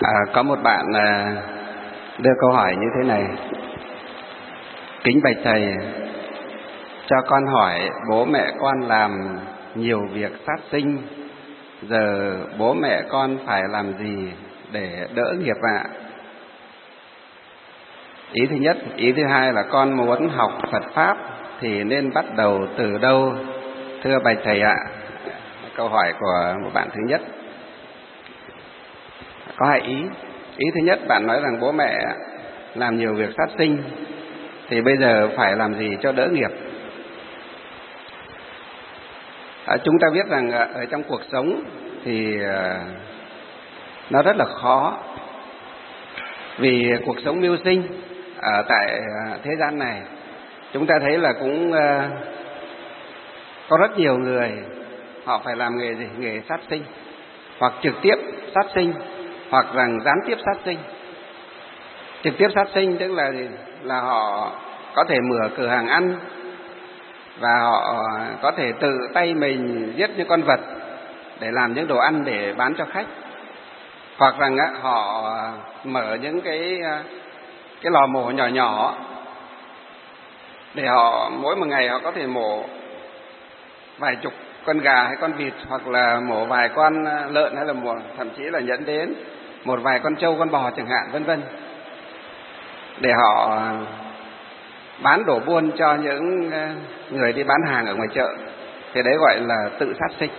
Có một bạn đưa câu hỏi như thế này: kính bạch thầy, cho con hỏi bố mẹ con làm nhiều việc sát sinh, giờ bố mẹ con phải làm gì để đỡ nghiệp ạ? Ý thứ nhất. Ý thứ hai là con muốn học Phật Pháp thì nên bắt đầu từ đâu, thưa bạch thầy ạ? Câu hỏi của một bạn thứ nhất có hai ý. Ý thứ nhất, bạn nói rằng bố mẹ làm nhiều việc sát sinh thì bây giờ phải làm gì cho đỡ nghiệp. Chúng ta biết rằng ở trong cuộc sống thì nó rất là khó, vì cuộc sống mưu sinh ở tại thế gian này chúng ta thấy là cũng có rất nhiều người họ phải làm nghề gì? Nghề sát sinh, hoặc trực tiếp sát sinh, hoặc rằng gián tiếp sát sinh. Trực tiếp sát sinh tức là họ có thể mở cửa hàng ăn và họ có thể tự tay mình giết những con vật để làm những đồ ăn để bán cho khách, hoặc rằng họ mở những cái lò mổ nhỏ nhỏ để họ mỗi một ngày họ có thể mổ vài chục con gà hay con vịt, hoặc là mổ vài con lợn, hay là thậm chí là dẫn đến một vài con trâu con bò chẳng hạn, vân vân, để họ bán đổ buôn cho những người đi bán hàng ở ngoài chợ. Thì đấy gọi là tự sát sinh.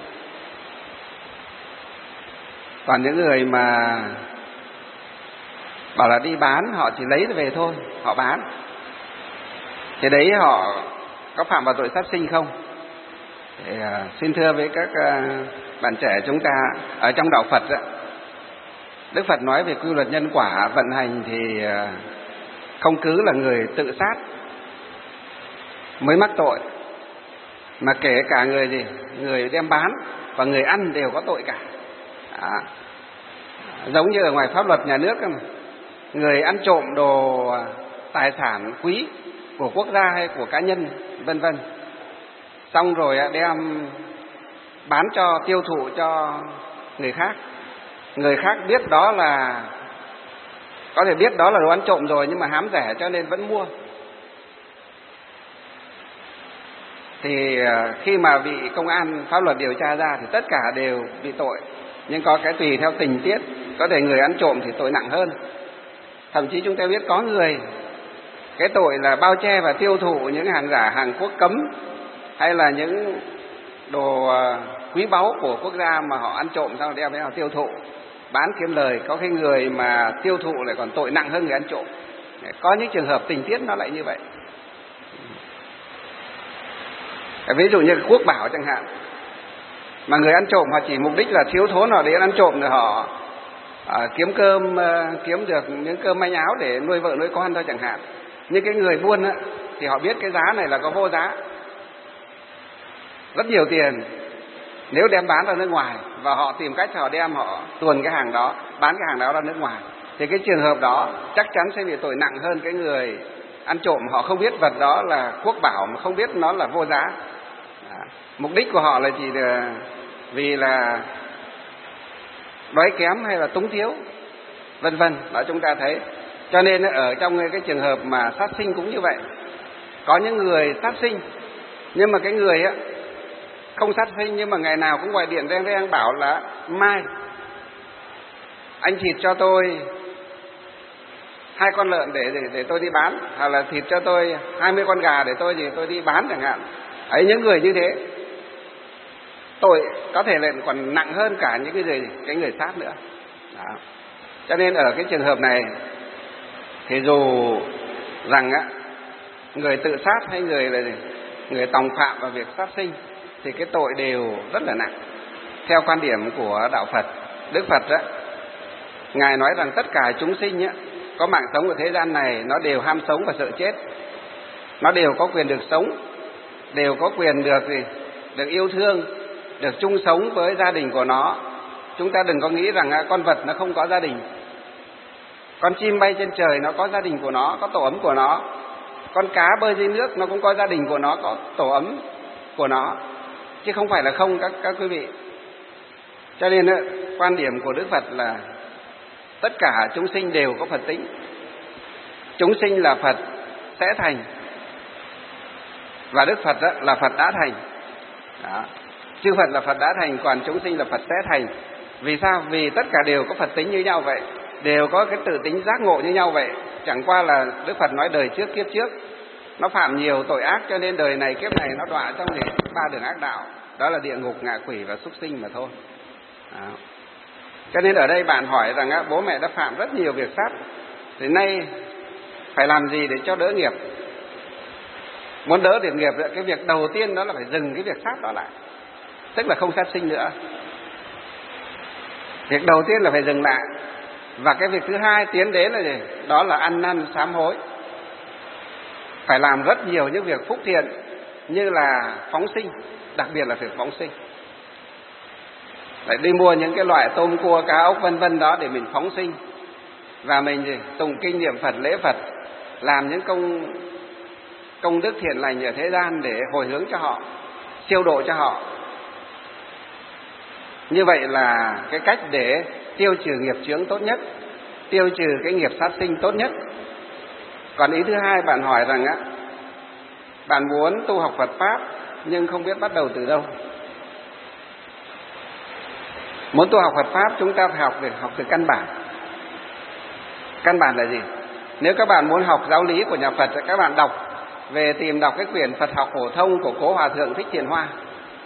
Còn những người mà bảo là đi bán, họ chỉ lấy về thôi, họ bán, thì đấy họ có phạm vào tội sát sinh không? Thì xin thưa với các bạn trẻ chúng ta, ở trong đạo Phật Đức Phật nói về quy luật nhân quả vận hành thì không cứ là người tự sát mới mắc tội, mà kể cả người đem bán và người ăn đều có tội cả. Giống như ở ngoài pháp luật nhà nước, người ăn trộm đồ tài sản quý của quốc gia hay của cá nhân, vân vân, xong rồi đem bán cho, tiêu thụ cho người khác. Người khác biết đó là, có thể biết đó là đồ ăn trộm rồi, nhưng mà hám rẻ cho nên vẫn mua. Thì khi mà bị công an pháp luật điều tra ra thì tất cả đều bị tội. Nhưng có cái tùy theo tình tiết, có thể người ăn trộm thì tội nặng hơn. Thậm chí chúng ta biết có người cái tội là bao che và tiêu thụ những hàng giả, hàng quốc cấm, hay là những đồ quý báu của quốc gia mà họ ăn trộm xong đem vào tiêu thụ, bán kiếm lời. Có cái người mà tiêu thụ lại còn tội nặng hơn người ăn trộm. Có những trường hợp tình tiết nó lại như vậy. Ví dụ như quốc bảo chẳng hạn, mà người ăn trộm họ chỉ mục đích là thiếu thốn, họ đến ăn trộm rồi họ kiếm cơm, kiếm được những cơm manh áo để nuôi vợ nuôi con thôi chẳng hạn. Nhưng cái người buôn thì họ biết cái giá này là có vô giá, rất nhiều tiền nếu đem bán ra nước ngoài, và họ tìm cách họ đem, họ tuồn cái hàng đó, bán cái hàng đó ra nước ngoài, thì cái trường hợp đó chắc chắn sẽ bị tội nặng hơn cái người ăn trộm. Họ không biết vật đó là quốc bảo, mà không biết nó là vô giá. Mục đích của họ là chỉ là vì là đói kém hay là túng thiếu, vân vân. Đó chúng ta thấy. Cho nên ở trong cái trường hợp mà sát sinh cũng như vậy. Có những người sát sinh, nhưng mà cái người không sát sinh, nhưng mà ngày nào cũng gọi điện reng reng bảo là mai anh thịt cho tôi 2 con lợn để tôi đi bán, hoặc là thịt cho tôi 20 con gà để tôi đi bán chẳng hạn. Ấy, những người như thế tội có thể là còn nặng hơn cả những cái người sát nữa. Đó. Cho nên ở cái trường hợp này thì dù rằng người tự sát hay người tòng phạm vào việc sát sinh thì cái tội đều rất là nặng. Theo quan điểm của đạo Phật, Đức Phật Ngài nói rằng tất cả chúng sinh có mạng sống ở thế gian này nó đều ham sống và sợ chết. Nó đều có quyền được sống, đều có quyền được yêu thương, được chung sống với gia đình của nó. Chúng ta đừng có nghĩ rằng con vật nó không có gia đình. Con chim bay trên trời nó có gia đình của nó, có tổ ấm của nó. Con cá bơi dưới nước nó cũng có gia đình của nó, có tổ ấm của nó, chứ không phải là không các quý vị. Cho nên quan điểm của Đức Phật là tất cả chúng sinh đều có Phật tính. Chúng sinh là Phật sẽ thành, và Đức Phật đó là Phật đã thành. Đó. Chư Phật là Phật đã thành, còn chúng sinh là Phật sẽ thành. Vì sao? Vì tất cả đều có Phật tính như nhau vậy, đều có cái tự tính giác ngộ như nhau vậy. Chẳng qua là Đức Phật nói đời trước kiếp trước nó phạm nhiều tội ác, cho nên đời này kiếp này nó đọa trong ba đường ác đạo, đó là địa ngục, ngạ quỷ và súc sinh mà thôi. Đó. Cho nên ở đây bạn hỏi rằng bố mẹ đã phạm rất nhiều việc sát, thì nay phải làm gì để cho đỡ nghiệp? Muốn đỡ được nghiệp, cái việc đầu tiên đó là phải dừng cái việc sát đó lại, tức là không sát sinh nữa. Việc đầu tiên là phải dừng lại. Và cái việc thứ hai tiến đến là gì? Đó là ăn năn sám hối. Phải làm rất nhiều những việc phúc thiện, như là phóng sinh, đặc biệt là việc phóng sinh. Phải đi mua những cái loại tôm cua cá ốc vân vân đó để mình phóng sinh. Và mình gì? Tụng kinh niệm Phật, lễ Phật, làm những công đức thiện lành ở thế gian để hồi hướng cho họ, siêu độ cho họ. Như vậy là cái cách để tiêu trừ nghiệp chướng tốt nhất, tiêu trừ cái nghiệp sát sinh tốt nhất. Còn ý thứ hai, bạn hỏi rằng bạn muốn tu học Phật Pháp nhưng không biết bắt đầu từ đâu. Muốn tu học Phật Pháp chúng ta phải học từ căn bản. Căn bản là gì? Nếu các bạn muốn học giáo lý của nhà Phật, các bạn tìm đọc cái quyển Phật học phổ thông của Cố Hòa Thượng Thích Thiện Hoa.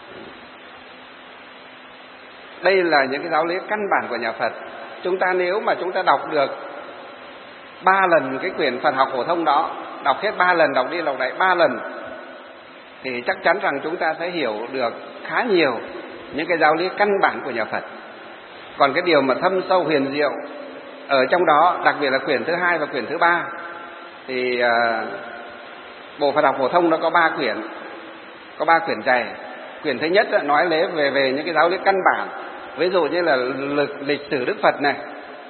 Đây là những cái giáo lý căn bản của nhà Phật. Nếu mà chúng ta đọc được 3 lần cái quyển Phật học phổ thông đó, đọc hết 3 lần, đọc đi đọc lại 3 lần, thì chắc chắn rằng chúng ta sẽ hiểu được khá nhiều những cái giáo lý căn bản của nhà Phật. Còn cái điều mà thâm sâu huyền diệu ở trong đó, đặc biệt là quyển thứ 2 và quyển thứ 3, thì bộ Phật học phổ thông nó có 3 quyển, có 3 quyển dày. Quyển thứ nhất nói về những cái giáo lý căn bản, ví dụ như là lịch sử Đức Phật này,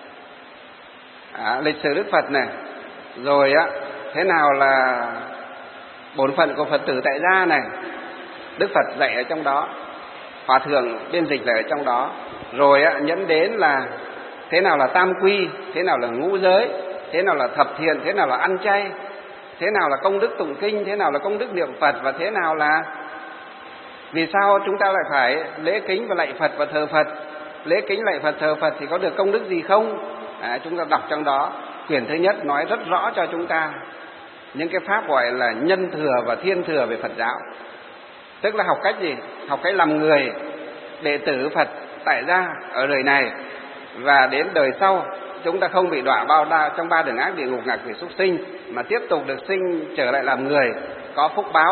lịch sử Đức Phật này, rồi thế nào là bổn phận của Phật tử tại gia này, Đức Phật dạy ở trong đó, Hòa Thượng biên dịch lại ở trong đó. Rồi nhẫn đến là thế nào là tam quy, thế nào là ngũ giới, thế nào là thập thiện, thế nào là ăn chay, thế nào là công đức tụng kinh, thế nào là công đức niệm Phật, và thế nào là vì sao chúng ta lại phải lễ kính và lạy Phật và thờ Phật. Lễ kính lạy Phật thờ Phật thì có được công đức gì không? Chúng ta đọc trong đó. Quyển thứ nhất nói rất rõ cho chúng ta những cái pháp gọi là nhân thừa và thiên thừa về Phật giáo. Tức là học cách gì? Học cách làm người đệ tử Phật tại gia ở đời này, và đến đời sau chúng ta không bị đọa trong 3 đường ác, địa ngục, ngạ quỷ, súc sinh, mà tiếp tục được sinh trở lại làm người có phúc báo.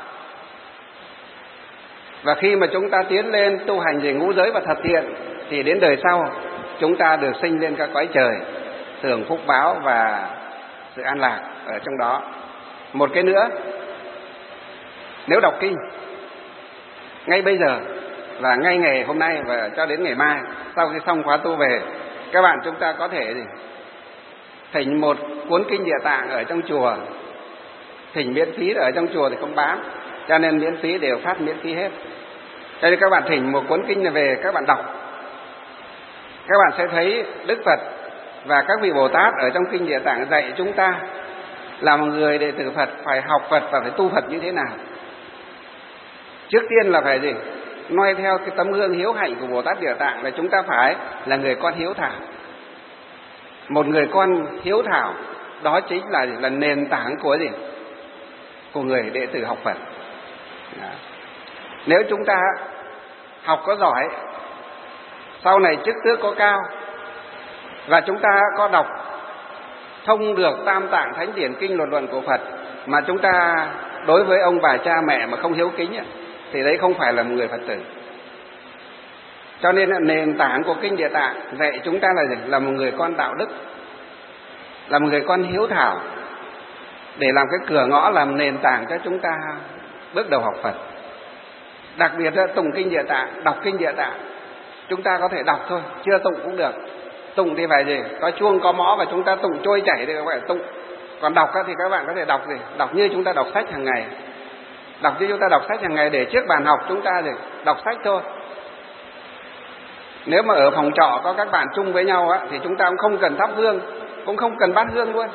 Và khi mà chúng ta tiến lên tu hành về ngũ giới và thập thiện, thì đến đời sau chúng ta được sinh lên các cõi trời, hưởng phúc báo và sự an lạc ở trong đó. Một cái nữa, nếu đọc kinh ngay bây giờ và ngay ngày hôm nay và cho đến ngày mai, sau khi xong khóa tu về, các bạn chúng ta có thể thỉnh một cuốn kinh Địa Tạng ở trong chùa, thỉnh miễn phí, ở trong chùa thì không bán, cho nên miễn phí, đều phát miễn phí hết. Cho nên các bạn thỉnh một cuốn kinh này về, các bạn đọc, các bạn sẽ thấy Đức Phật và các vị Bồ Tát ở trong kinh Địa Tạng dạy chúng ta là một người đệ tử Phật phải học Phật và phải tu Phật như thế nào. Trước tiên là phải gì? Noi theo cái tấm gương hiếu hạnh của Bồ Tát Địa Tạng, là chúng ta phải là người con hiếu thảo. Một người con hiếu thảo đó chính là nền tảng của gì? Của người đệ tử học Phật. Đó. Nếu chúng ta học có giỏi, sau này chức tước có cao, và chúng ta có đọc thông được Tam Tạng Thánh Điển Kinh Luật Luận của Phật, mà chúng ta đối với ông bà cha mẹ mà không hiếu kính, thì đấy không phải là một người Phật tử. Cho nên nền tảng của kinh Địa Tạng dạy chúng ta là một người con đạo đức, là một người con hiếu thảo, để làm cái cửa ngõ, làm nền tảng cho chúng ta bước đầu học Phật. Đặc biệt là tụng kinh Địa Tạng, đọc kinh Địa Tạng, chúng ta có thể đọc thôi, chưa tụng cũng được. Tụng thì phải gì? Có chuông có mõ và chúng ta tụng trôi chảy thì các bạn tụng. Còn đọc thì các bạn có thể đọc gì? Đọc như chúng ta đọc sách hàng ngày. Đọc như chúng ta đọc sách hàng ngày, để trước bàn học chúng ta đọc sách thôi. Nếu mà ở phòng trọ có các bạn chung với nhau á, thì chúng ta cũng không cần thắp hương, cũng không cần bát hương luôn.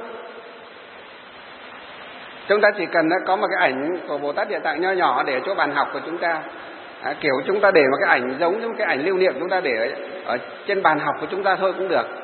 Chúng ta chỉ cần có một cái ảnh của Bồ Tát Địa Tạng nho nhỏ để chỗ bàn học của chúng ta. Kiểu chúng ta để một cái ảnh giống như cái ảnh lưu niệm chúng ta để ở trên bàn học của chúng ta thôi cũng được.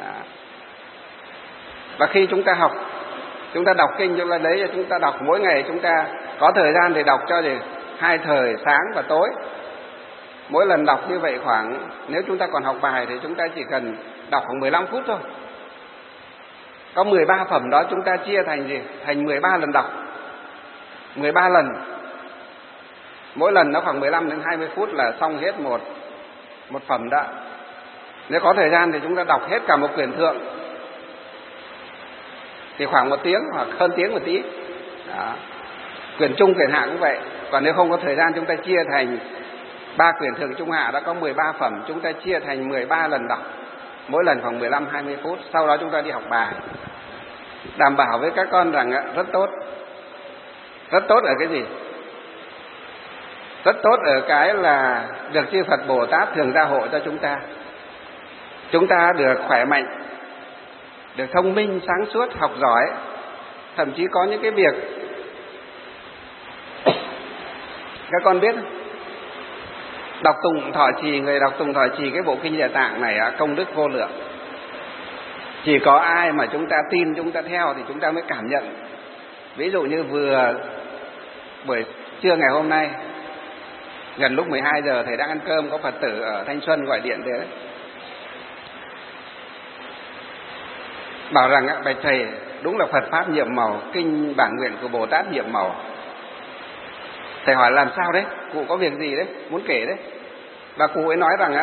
Và khi chúng ta học, chúng ta đọc kinh, chúng ta đấy, chúng ta đọc mỗi ngày, chúng ta có thời gian để đọc cho để 2 thời sáng và tối. Mỗi lần đọc như vậy khoảng, nếu chúng ta còn học bài thì chúng ta chỉ cần đọc khoảng 15 phút thôi. Có 13 phẩm đó chúng ta chia thành gì? Thành 13 lần đọc. 13 lần. Mỗi lần nó khoảng 15 đến 20 phút là xong hết một phẩm đó. Nếu có thời gian thì chúng ta đọc hết cả một quyển thượng. Thì khoảng 1 tiếng hoặc hơn tiếng một tí. Đó. Quyển trung, quyển hạ cũng vậy. Còn nếu không có thời gian chúng ta chia thành 3 quyển thượng trung hạ đã có 13 phẩm, chúng ta chia thành 13 lần đọc. Mỗi lần khoảng 15-20 phút, sau đó chúng ta đi học bài. Đảm bảo với các con rằng rất tốt. Rất tốt ở cái gì? Rất tốt ở cái là được chư Phật Bồ Tát thường gia hộ cho chúng ta. Chúng ta được khỏe mạnh, được thông minh, sáng suốt, học giỏi. Thậm chí có những cái việc các con biết không? Đọc tụng thọ trì, người đọc tụng thọ trì cái bộ kinh Địa Tạng này công đức vô lượng. Chỉ có ai mà chúng ta tin, chúng ta theo thì chúng ta mới cảm nhận. Ví dụ như vừa buổi trưa ngày hôm nay, gần lúc 12 giờ thầy đang ăn cơm, có Phật tử ở Thanh Xuân gọi điện thế đấy. Bảo rằng bạch thầy, đúng là Phật Pháp nhiệm màu, kinh bản nguyện của Bồ Tát nhiệm màu. Thầy hỏi làm sao đấy? Cụ có việc gì đấy? Muốn kể đấy. Và cụ ấy nói rằng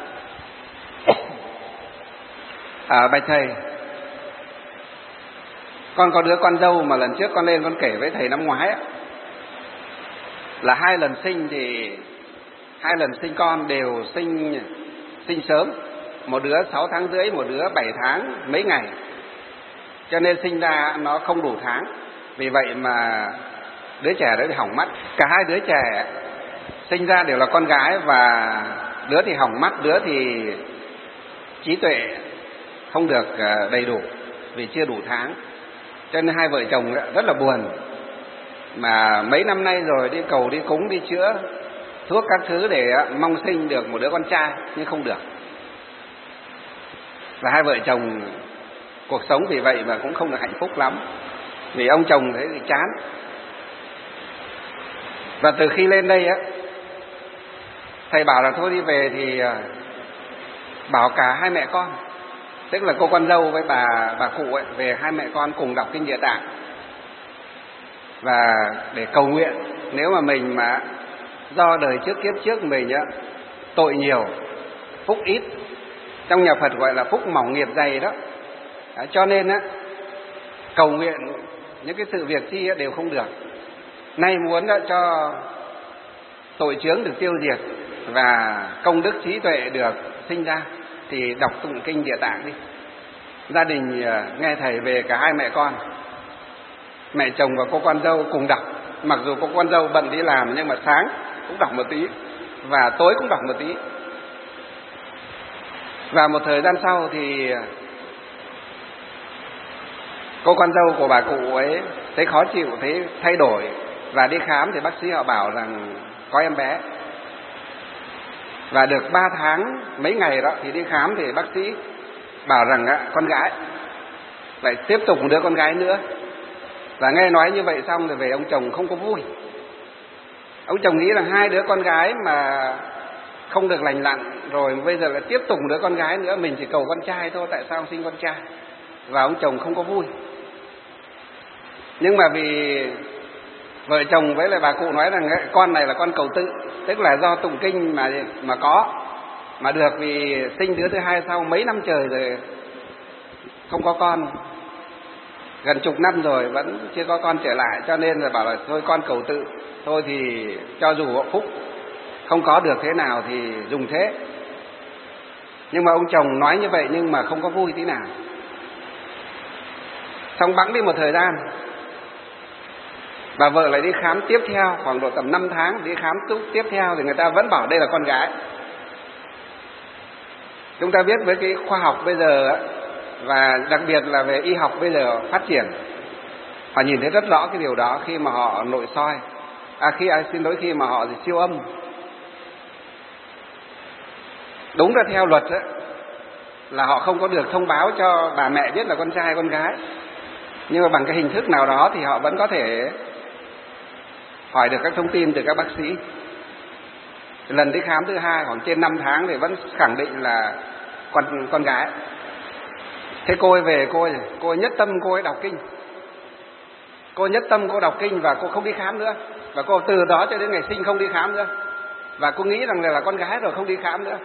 bạch thầy, con có đứa con dâu mà lần trước con lên con kể với thầy năm ngoái là 2 lần sinh thì 2 lần sinh con đều sinh sớm. Một đứa 6 tháng rưỡi, một đứa 7 tháng mấy ngày. Cho nên sinh ra nó không đủ tháng. Vì vậy mà đứa trẻ đó bị hỏng mắt. Cả 2 đứa trẻ sinh ra đều là con gái, và đứa thì hỏng mắt, đứa thì trí tuệ không được đầy đủ vì chưa đủ tháng. Cho nên 2 vợ chồng rất là buồn. Mà mấy năm nay rồi đi cầu, đi cúng, đi chữa thuốc các thứ để mong sinh được một đứa con trai, nhưng không được. Và 2 vợ chồng cuộc sống vì vậy mà cũng không được hạnh phúc lắm. Vì ông chồng thấy thì chán. Và từ khi lên đây thầy bảo là thôi đi về thì bảo cả 2 mẹ con, tức là cô con dâu với bà cụ về 2 mẹ con cùng đọc kinh Địa Tạng. Và để cầu nguyện, nếu mà mình mà do đời trước kiếp trước mình tội nhiều, phúc ít, trong nhà Phật gọi là phúc mỏng nghiệp dày đó. Cho nên cầu nguyện những cái sự việc chi đều không được. Nay muốn cho tội chướng được tiêu diệt và công đức trí tuệ được sinh ra thì đọc tụng kinh Địa Tạng đi. Gia đình nghe thầy về cả 2 mẹ con, mẹ chồng và cô con dâu cùng đọc. Mặc dù cô con dâu bận đi làm nhưng mà sáng cũng đọc một tí và tối cũng đọc một tí. Và một thời gian sau thì cô con dâu của bà cụ ấy thấy khó chịu, thấy thay đổi và đi khám thì bác sĩ họ bảo rằng có em bé. Và được 3 tháng mấy ngày đó thì đi khám thì bác sĩ bảo rằng con gái, lại tiếp tục một đứa con gái nữa. Và nghe nói như vậy xong rồi về ông chồng không có vui. Ông chồng nghĩ rằng 2 đứa con gái mà không được lành lặn rồi bây giờ lại tiếp tục một đứa con gái nữa, mình chỉ cầu con trai thôi, tại sao không sinh con trai? Và ông chồng không có vui. Nhưng mà vì vợ chồng với lại bà cụ nói rằng con này là con cầu tự, tức là do tụng kinh mà có, mà được, vì sinh đứa thứ 2 sau mấy năm trời rồi không có con, gần chục năm rồi vẫn chưa có con trở lại, cho nên là bảo là thôi con cầu tự thôi, thì cho dù họ phúc không có được thế nào thì dùng thế. Nhưng mà ông chồng nói như vậy nhưng mà không có vui tí nào. Xong bẵng đi một thời gian, bà vợ lại đi khám tiếp theo, khoảng độ tầm 5 tháng đi khám tiếp theo thì người ta vẫn bảo đây là con gái. Chúng ta biết với cái khoa học bây giờ và đặc biệt là về y học bây giờ phát triển, họ nhìn thấy rất rõ cái điều đó khi mà họ nội soi, khi mà họ siêu âm. Đúng ra theo luật là họ không có được thông báo cho bà mẹ biết là con trai hay con gái, nhưng mà bằng cái hình thức nào đó thì họ vẫn có thể hỏi được các thông tin từ các bác sĩ. Lần đi khám thứ hai khoảng trên 5 tháng thì vẫn khẳng định là con gái. Thế cô ấy về, cô ấy nhất tâm cô ấy đọc kinh. Cô nhất tâm cô đọc kinh và cô không đi khám nữa. Và cô từ đó cho đến ngày sinh không đi khám nữa. Và cô nghĩ rằng là con gái rồi không đi khám nữa.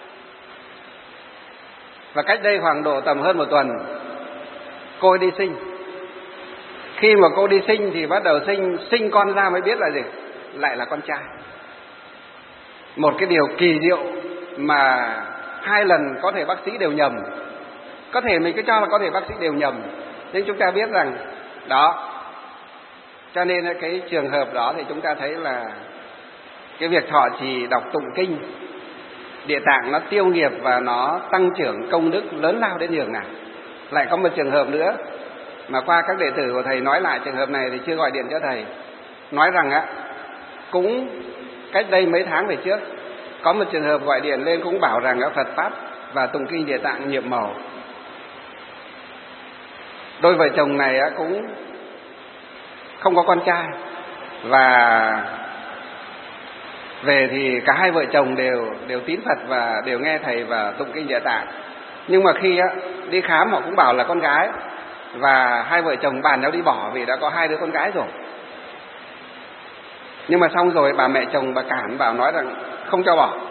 Và cách đây khoảng độ tầm hơn 1 tuần, cô ấy đi sinh. Khi mà cô đi sinh thì bắt đầu sinh con ra mới biết là gì? Lại là con trai. Một cái điều kỳ diệu mà 2 lần có thể bác sĩ đều nhầm. Có thể mình cứ cho là có thể bác sĩ đều nhầm, nhưng chúng ta biết rằng đó. Cho nên cái trường hợp đó thì chúng ta thấy là cái việc thọ trì đọc tụng kinh Địa Tạng nó tiêu nghiệp và nó tăng trưởng công đức lớn lao đến nhường nào. Lại có một trường hợp nữa mà qua các đệ tử của thầy nói lại trường hợp này thì chưa gọi điện cho thầy, nói rằng cũng cách đây mấy tháng về trước có một trường hợp gọi điện lên cũng bảo rằng Phật pháp và tụng kinh Địa Tạng nhiệm màu. Đôi vợ chồng này cũng không có con trai, và về thì cả 2 vợ chồng đều tín Phật và đều nghe thầy và tụng kinh Địa Tạng. Nhưng mà khi đi khám họ cũng bảo là con gái, và 2 vợ chồng bàn nhau đi bỏ vì đã có 2 đứa con gái rồi. Nhưng mà xong rồi bà mẹ chồng bà cản, bảo nói rằng không cho bỏ.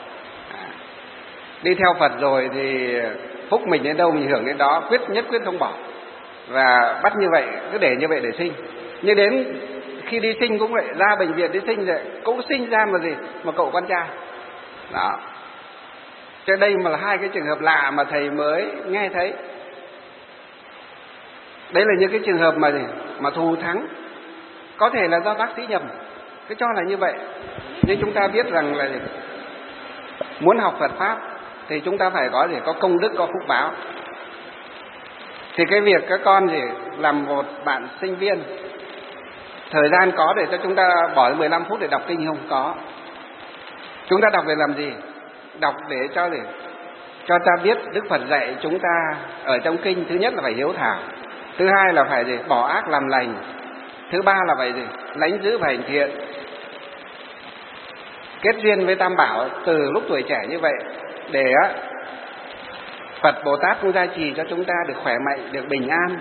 Đi theo Phật rồi thì phúc mình đến đâu mình hưởng đến đó, nhất quyết không bỏ. Và bắt như vậy, cứ để như vậy để sinh. Nhưng đến khi đi sinh cũng vậy, ra bệnh viện đi sinh rồi cũng sinh ra mà gì? Một cậu con trai. Đó. Cho đây mà là 2 cái trường hợp lạ mà thầy mới nghe thấy. Đấy là những cái trường hợp mà gì? Mà thù thắng. Có thể là do bác sĩ nhầm, cứ cho là như vậy. Nhưng chúng ta biết rằng là gì? Muốn học Phật pháp thì chúng ta phải có gì? Có công đức, có phúc báo. Thì cái việc các con gì làm một bạn sinh viên, thời gian có để cho chúng ta bỏ 15 phút để đọc kinh không? Có. Chúng ta đọc để làm gì? Đọc để cho gì? Cho ta biết Đức Phật dạy chúng ta ở trong kinh, thứ nhất là phải hiếu thảo, thứ hai là phải gì? Bỏ ác làm lành, thứ ba là phải gì? Lánh giữ và hành thiện. Kết duyên với Tam Bảo từ lúc tuổi trẻ như vậy để Phật Bồ Tát cũng gia trì cho chúng ta được khỏe mạnh, được bình an.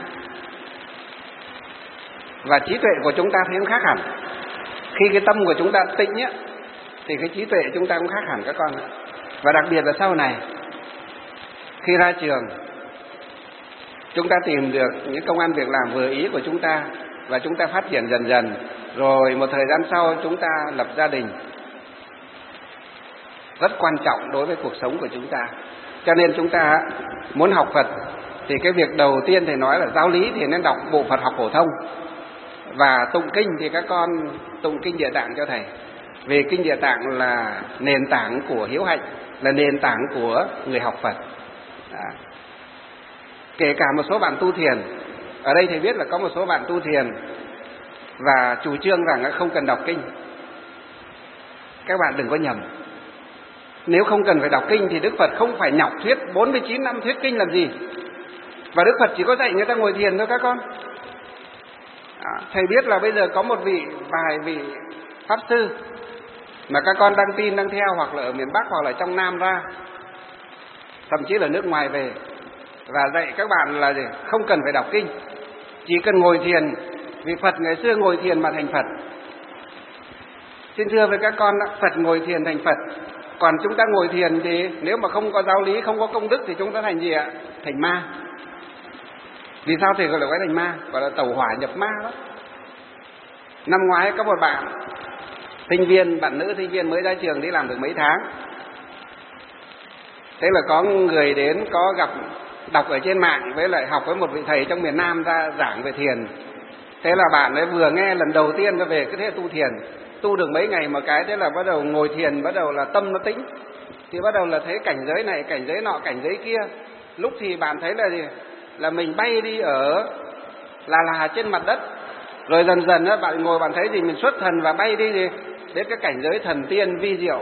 Và trí tuệ của chúng ta thấy cũng khác hẳn. Khi cái tâm của chúng ta tĩnh thì cái trí tuệ chúng ta cũng khác hẳn các con. Và đặc biệt là sau này, khi ra trường, chúng ta tìm được những công ăn việc làm vừa ý của chúng ta, và chúng ta phát triển dần dần. Rồi một thời gian sau chúng ta lập gia đình. Rất quan trọng đối với cuộc sống của chúng ta. Cho nên chúng ta muốn học Phật thì cái việc đầu tiên thầy nói là giáo lý thì nên đọc bộ Phật học phổ thông. Và tụng kinh thì các con tụng kinh Địa Tạng cho thầy. Vì kinh Địa Tạng là nền tảng của hiếu hạnh, là nền tảng của người học Phật. Kể cả một số bạn tu thiền, ở đây thầy biết là có một số bạn tu thiền và chủ trương rằng không cần đọc kinh. Các bạn đừng có nhầm. Nếu không cần phải đọc kinh thì Đức Phật không phải nhọc thuyết 49 năm thuyết kinh làm gì. Và Đức Phật chỉ có dạy người ta ngồi thiền thôi các con. Thầy biết là bây giờ có một vài vị Pháp Sư mà các con đăng tin, đăng theo, hoặc là ở miền Bắc hoặc là trong Nam ra, thậm chí là nước ngoài về, và dạy các bạn là gì? Không cần phải đọc kinh, chỉ cần ngồi thiền. Vì Phật ngày xưa ngồi thiền mà thành Phật. Xin thưa với các con, Phật ngồi thiền thành Phật. Còn chúng ta ngồi thiền thì nếu mà không có giáo lý, không có công đức thì chúng ta thành gì ạ? Thành ma. Vì sao thầy gọi là cái thành ma? Gọi là tẩu hỏa nhập ma đó. Năm ngoái có một bạn nữ sinh viên mới ra trường đi làm được mấy tháng. Thế là có người đến, có gặp, đọc ở trên mạng, với lại học với một vị thầy trong miền Nam ra giảng về thiền. Thế là bạn ấy vừa nghe lần đầu tiên nó về cái thế tu thiền, tu được mấy ngày một cái, thế là bắt đầu ngồi thiền, bắt đầu là tâm nó tĩnh. thì bắt đầu là thấy cảnh giới này, cảnh giới nọ, cảnh giới kia. Lúc thì bạn thấy là gì? Là mình bay đi ở là trên mặt đất. Rồi dần dần đó, bạn ngồi bạn thấy gì? Mình xuất thần và bay đi gì? Đến cái cảnh giới thần tiên vi diệu.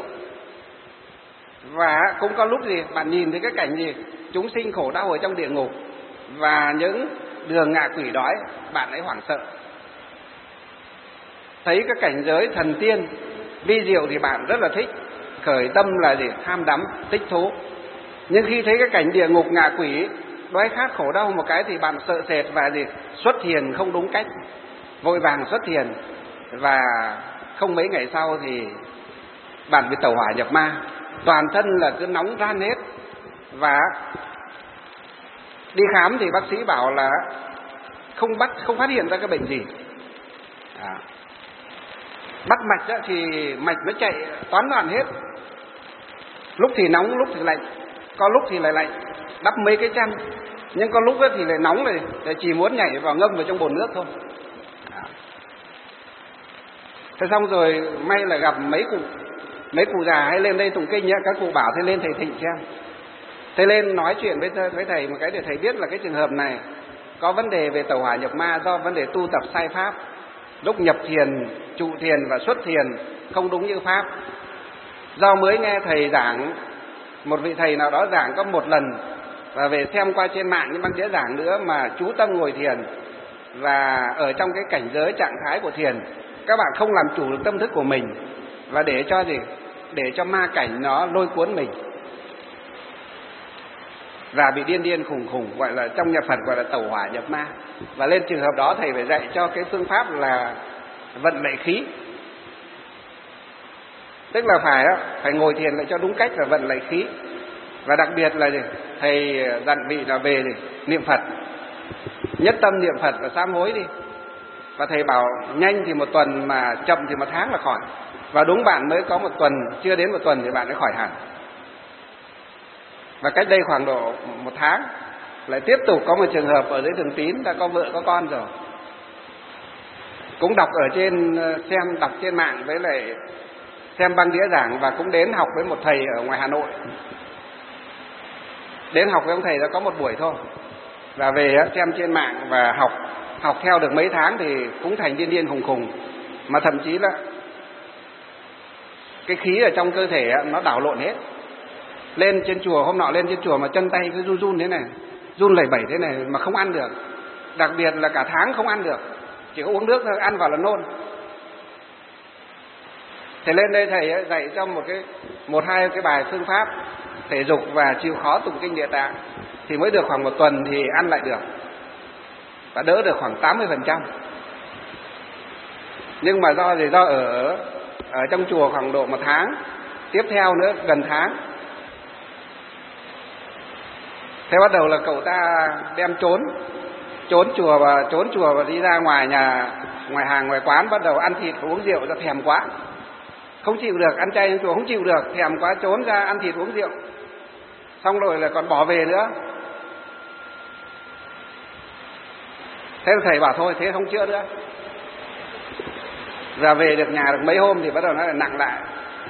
Và cũng có lúc gì? Bạn nhìn thấy cái cảnh gì? Chúng sinh khổ đau ở trong địa ngục và những đường ngạ quỷ đói, bạn ấy hoảng sợ. Thấy cái cảnh giới thần tiên vi diệu thì bạn rất là thích, khởi tâm là gì? Tham đắm, thích thú. Nhưng khi thấy cái cảnh địa ngục ngạ quỷ đói khát khổ đau một cái thì bạn sợ sệt và gì? Xuất thiền không đúng cách, vội vàng xuất thiền, và không mấy ngày sau thì bạn bị tẩu hỏa nhập ma, toàn thân là cứ nóng ran hết. Và đi khám thì bác sĩ bảo là không phát hiện ra cái bệnh gì. Bắt mạch thì mạch nó chạy toán loạn hết, lúc thì nóng lúc thì lạnh, có lúc thì lại lạnh đắp mấy cái chăn, nhưng có lúc thì lại nóng này, chỉ muốn nhảy vào ngâm vào trong bồn nước thôi. Thế xong rồi may là gặp mấy cụ già hay lên đây tụng kinh nhá, các cụ bảo thế lên thầy Thịnh xem. Thế lên nói chuyện với thầy một cái để thầy biết là cái trường hợp này có vấn đề về tẩu hỏa nhập ma do vấn đề tu tập sai pháp. Lúc nhập thiền, trụ thiền và xuất thiền không đúng như pháp. Do mới nghe thầy giảng, một vị thầy nào đó giảng có một lần, và về xem qua trên mạng những băng đĩa giảng nữa, mà chú tâm ngồi thiền và ở trong cái cảnh giới trạng thái của thiền, các bạn không làm chủ được tâm thức của mình và để cho gì? Để cho ma cảnh nó lôi cuốn mình và bị điên khùng khùng, gọi là trong nhà Phật gọi là tẩu hỏa nhập ma. Và lên trường hợp đó thầy phải dạy cho cái phương pháp là vận lệ khí, tức là phải ngồi thiền lại cho đúng cách và vận lệ khí. Và đặc biệt là gì? Thầy dặn vị là về gì? Niệm Phật, nhất tâm niệm Phật và sám hối đi. Và thầy bảo nhanh thì 1 tuần, mà chậm thì 1 tháng là khỏi. Và đúng bạn mới có 1 tuần, chưa đến 1 tuần thì bạn ấy khỏi hẳn. Và cách đây khoảng độ 1 tháng lại tiếp tục có một trường hợp ở dưới Thường Tín, đã có vợ có con rồi, cũng đọc ở trên đọc trên mạng với lại xem băng đĩa giảng, và cũng đến học với một thầy ở ngoài Hà Nội. Đến học với ông thầy đã có 1 buổi thôi, và về xem trên mạng và học theo được mấy tháng thì cũng thành điên khùng khùng, mà thậm chí là cái khí ở trong cơ thể nó đảo lộn hết. Lên trên chùa, hôm nọ lên trên chùa mà chân tay cứ run thế này, run lẩy bẩy thế này mà không ăn được. Đặc biệt là cả tháng không ăn được, chỉ có uống nước thôi, ăn vào là nôn. Thầy lên đây thầy dạy cho một hai cái bài phương pháp thể dục và chịu khó tụng kinh Địa Tạng, thì mới được khoảng 1 tuần thì ăn lại được và đỡ được khoảng 80%. Nhưng mà do ở trong chùa khoảng độ 1 tháng, tiếp theo nữa gần tháng, thế bắt đầu là cậu ta đem trốn chùa và đi ra ngoài hàng ngoài quán, bắt đầu ăn thịt và uống rượu, ra thèm quá, không chịu được, ăn chay trong chùa không chịu được, thèm quá trốn ra ăn thịt uống rượu, xong rồi là còn bỏ về nữa. Thế thầy bảo thôi thế không chữa nữa. Và về được nhà được mấy hôm thì bắt đầu nó lại nặng lại.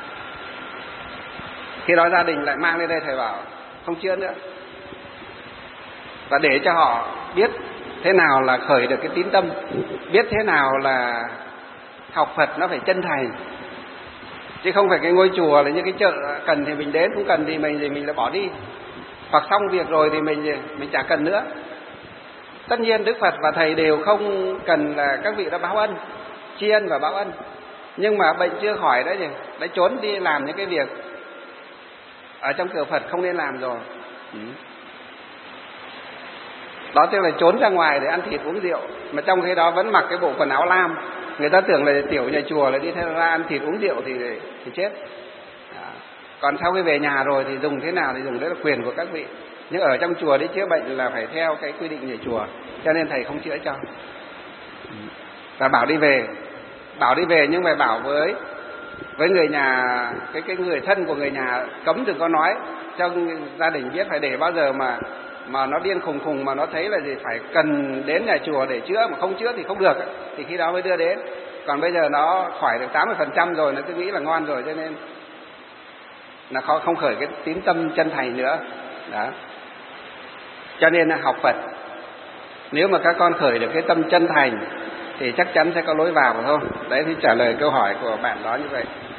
Khi đó gia đình lại mang lên đây, thầy bảo không chữa nữa. Và để cho họ biết thế nào là khởi được cái tín tâm, biết thế nào là học Phật nó phải chân thành, chứ không phải cái ngôi chùa là như cái chợ, cần thì mình đến, không cần thì mình lại bỏ đi, hoặc xong việc rồi thì mình chả cần nữa. Tất nhiên Đức Phật và thầy đều không cần là các vị đã báo ân, tri ân và báo ân, nhưng mà bệnh chưa khỏi đấy gì, đã trốn đi làm những cái việc ở trong cửa Phật không nên làm rồi. Đó tức là trốn ra ngoài để ăn thịt uống rượu, mà trong khi đó vẫn mặc cái bộ quần áo lam. Người ta tưởng là tiểu nhà chùa là đi theo ra ăn thịt uống rượu thì chết. Còn sau khi về nhà rồi thì dùng thế nào thì dùng, đấy là quyền của các vị. Nhưng ở trong chùa đi chữa bệnh là phải theo cái quy định nhà chùa, cho nên thầy không chữa cho. Và bảo đi về nhưng mà bảo với người nhà, cái người thân của người nhà cấm đừng có nói cho gia đình biết, phải để bao giờ mà nó điên khùng khùng mà nó thấy là gì phải cần đến nhà chùa để chữa, mà không chữa thì không được, thì khi đó mới đưa đến. Còn bây giờ nó khỏi được 80% rồi, nó cứ nghĩ là ngon rồi, cho nên là không khởi cái tín tâm chân thành nữa. Đó. Cho nên là học Phật, nếu mà các con khởi được cái tâm chân thành thì chắc chắn sẽ có lối vào, phải không? Đấy thì trả lời câu hỏi của bạn đó như vậy.